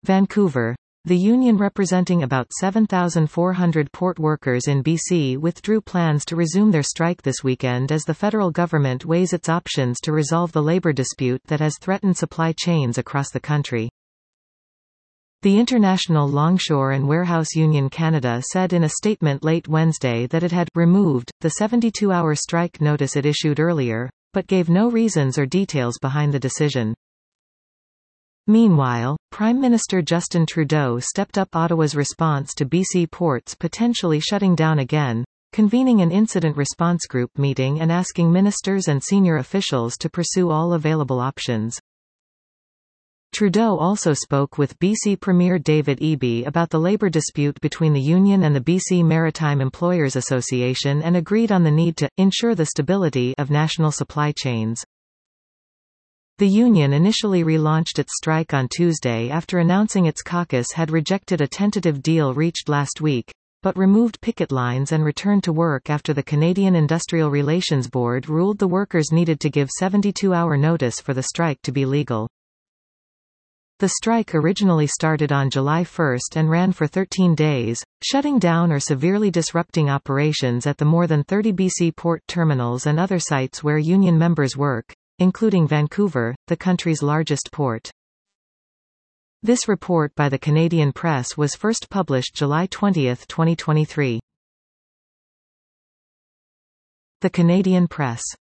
Vancouver. The union representing about 7,400 port workers in BC withdrew plans to resume their strike this weekend as the federal government weighs its options to resolve the labor dispute that has threatened supply chains across the country. The International Longshore and Warehouse Union Canada said in a statement late Wednesday that it had removed the 72-hour strike notice it issued earlier, but gave no reasons or details behind the decision. Meanwhile, Prime Minister Justin Trudeau stepped up Ottawa's response to BC ports potentially shutting down again, convening an incident response group meeting and asking ministers and senior officials to pursue all available options. Trudeau also spoke with BC Premier David Eby about the labour dispute between the union and the BC Maritime Employers Association and agreed on the need to ensure the stability of national supply chains. The union initially relaunched its strike on Tuesday after announcing its caucus had rejected a tentative deal reached last week, but removed picket lines and returned to work after the Canadian Industrial Relations Board ruled the workers needed to give 72-hour notice for the strike to be legal. The strike originally started on July 1 and ran for 13 days, shutting down or severely disrupting operations at the more than 30 BC port terminals and other sites where union members work, including Vancouver, the country's largest port. This report by the Canadian Press was first published July 20, 2023. The Canadian Press.